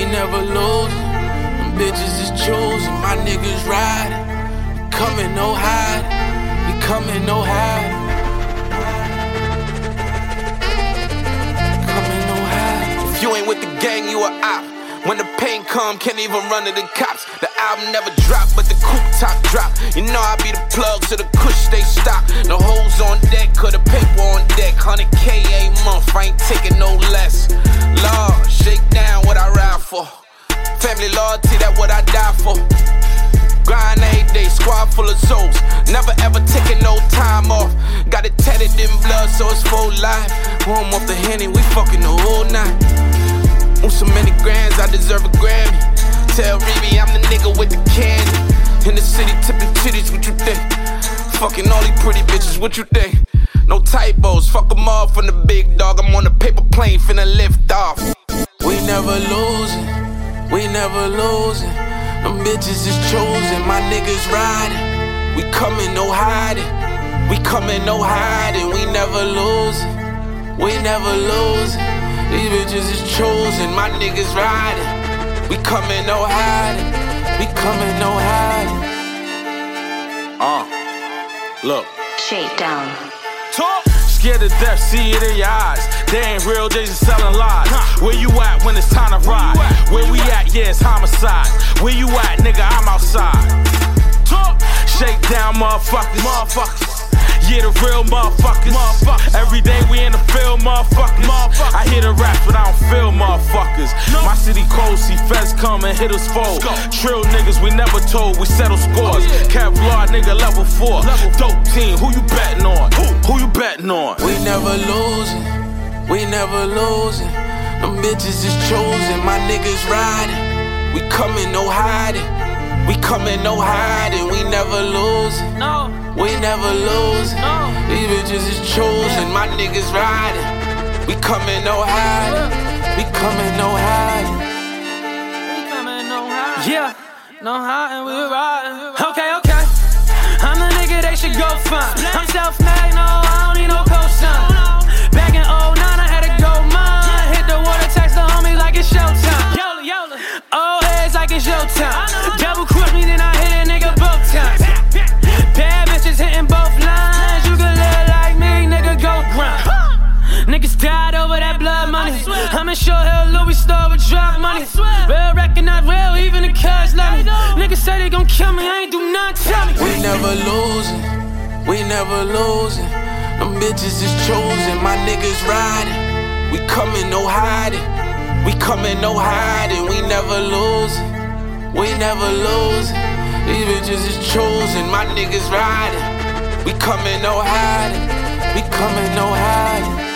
never losing. Them bitches is chosen, my niggas riding. We coming no hide, we coming no hide. Coming no hide. If you ain't with the gang, you a op. When the pain come, can't even run to the cops. The album never drop, but the coupe top drop. You know I be the plug, so the kush stay stock. No hoes on deck, cause the paper on deck. 100K a month, I ain't taking no less. Lord, shake down what I ride for. Family loyalty, that what I die for. Grind every day, squad full of souls. Never ever taking no time off. Got it tatted in blood, so it's full life. Warm off the Henny, we fucking the whole night. On so many grands, I deserve a Grammy. Tell Riri I'm the nigga with the candy. In the city tipping titties, what you think? Fucking all these pretty bitches, what you think? No typos, fuck them all from the big dog. I'm on a paper plane, finna lift off. We never losing, we never losing. Them bitches is chosen, my niggas riding. We coming no hiding, we coming no hiding. We never losing, we never losing. These bitches is chosen, my niggas riding. We coming no hiding, we coming no hiding. Look. Shakedown. Talk. Scared to death, see it in your eyes. They ain't real, they just selling lies. Where you at when it's time to ride? Where we at? Yeah, it's homicide. Where you at, nigga? I'm outside. Talk. Shake down, motherfuckers. Yeah, the real motherfuckers. Every day we in the field, motherfuckers. I hear the raps, but I don't feel motherfuckers. My city cold, see feds come and hit us fold. Trill niggas, we never told, we settle scores. Kevlar, nigga, level 4. Dope team, who you betting on? Who you betting on? We never losing, we never losing. Them bitches is chosen, my niggas riding. We coming no hiding, we coming no hiding. We never losing, No. we never losing. No. These bitches is chosen, my niggas riding. We coming no hiding, we coming no hiding. We coming no high. Yeah, no high and we riding. Okay. I'm the nigga they should go find. I'm self-made, no, I don't need no cosign. Back in 09, I had to go mine. Hit the water, text the homie like it's showtime. Yola. Old heads like it's your time. Double cross me, then I hit a nigga both times. Bad bitches hitting both lines. You can live like me, nigga, go grind. Niggas died over that blood money. I'm in Short Hill, Louis store with drug money. Real recognize real, even the cuz love me. Niggas say they gon' kill me, I ain't do nothing, tell me. We never losing, we never losing. Them bitches is chosen, my niggas riding. We coming no hiding, we coming no hiding. We never losing, we never losing. These bitches is chosen, my niggas riding. We coming no hiding, we coming no hiding.